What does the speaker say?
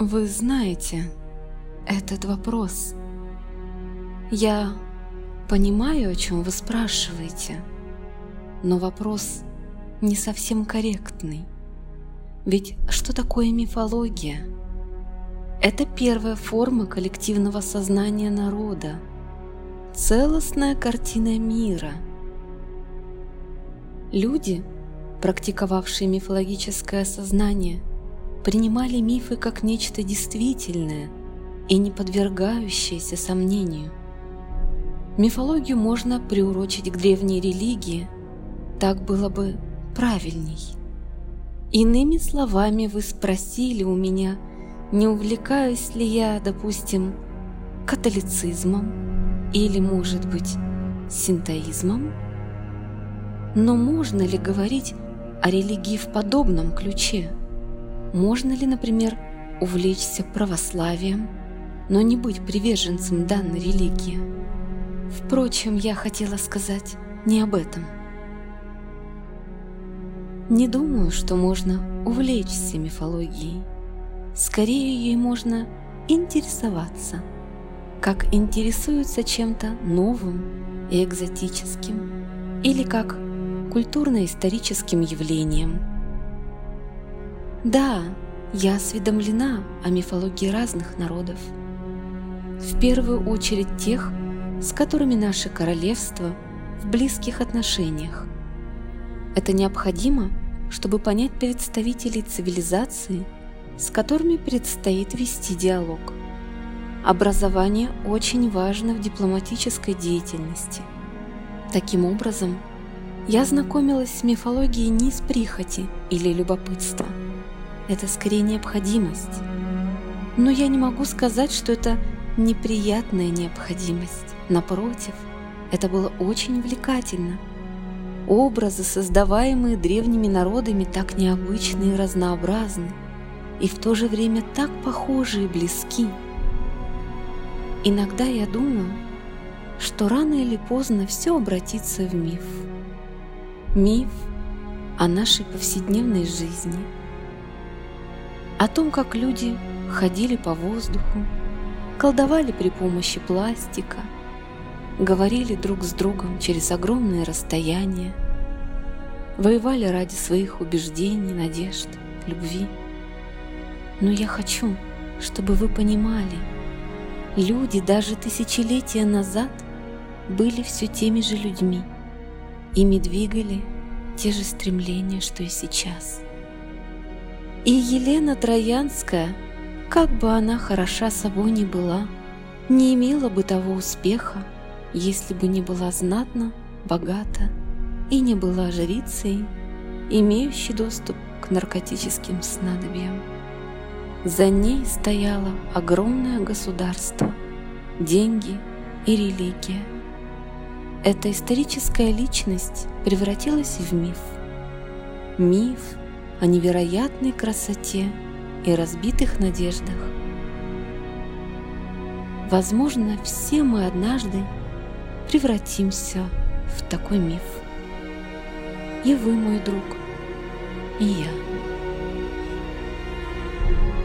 Вы знаете, этот вопрос. Я понимаю, о чем вы спрашиваете, но вопрос не совсем корректный. Ведь что такое мифология? Это первая форма коллективного сознания народа, целостная картина мира. Люди, практиковавшие мифологическое сознание, принимали мифы как нечто действительное и не подвергающееся сомнению. Мифологию можно приурочить к древней религии, так было бы правильней. Иными словами, вы спросили у меня, не увлекаюсь ли я, допустим, католицизмом или, может быть, синтоизмом? Но можно ли говорить о религии в подобном ключе? Можно ли, например, увлечься православием, но не быть приверженцем данной религии? Впрочем, я хотела сказать не об этом. Не думаю, что можно увлечься мифологией. Скорее, ей можно интересоваться, как интересуются чем-то новым и экзотическим, или как культурно-историческим явлением. Да, я осведомлена о мифологии разных народов, в первую очередь тех, с которыми наше королевство в близких отношениях. Это необходимо, чтобы понять представителей цивилизации, с которыми предстоит вести диалог. Образование очень важно в дипломатической деятельности. Таким образом, я знакомилась с мифологией не из прихоти или любопытства. Это скорее необходимость. Но я не могу сказать, что это неприятная необходимость. Напротив, это было очень увлекательно. Образы, создаваемые древними народами, так необычны и разнообразны, и в то же время так похожи и близки. Иногда я думаю, что рано или поздно все обратится в миф. Миф о нашей повседневной жизни, о том, как люди ходили по воздуху, колдовали при помощи пластика, говорили друг с другом через огромные расстояния, воевали ради своих убеждений, надежд, любви. Но я хочу, чтобы вы понимали, люди даже тысячелетия назад были все теми же людьми, ими двигали те же стремления, что и сейчас. И Елена Троянская, как бы она хороша собой ни была, не имела бы того успеха, если бы не была знатна, богата и не была жрицей, имеющей доступ к наркотическим снадобьям. За ней стояло огромное государство, деньги и религия. Эта историческая личность превратилась в миф. Миф о невероятной красоте и разбитых надеждах. Возможно, все мы однажды превратимся в такой миф. И вы, мой друг, и я.